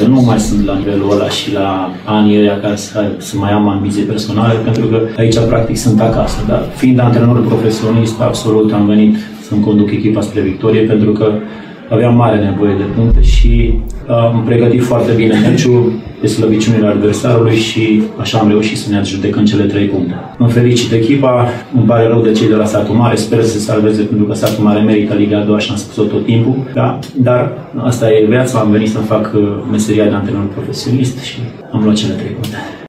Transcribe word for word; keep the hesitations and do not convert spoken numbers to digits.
nu mai sunt la nivelul ăla și la anii ăia ca să, să mai am ambiție personale, pentru că aici practic sunt acasă. Dar fiind antrenor profesionist, absolut am venit să-mi conduc echipa spre victorie, pentru că aveam mare nevoie de puncte și am pregătit foarte bine meciul pe slăbiciunile adversarului și așa am reușit să ne adjudecăm cele trei puncte. Îmi felicit echipa, îmi pare rău de cei de la Satul Mare, sper să se salveze pentru că Satul Mare merită Liga a doua și am spus-o tot timpul. Da? Dar asta e viața, am venit să fac meseria de antrenor profesionist și am luat cele trei puncte.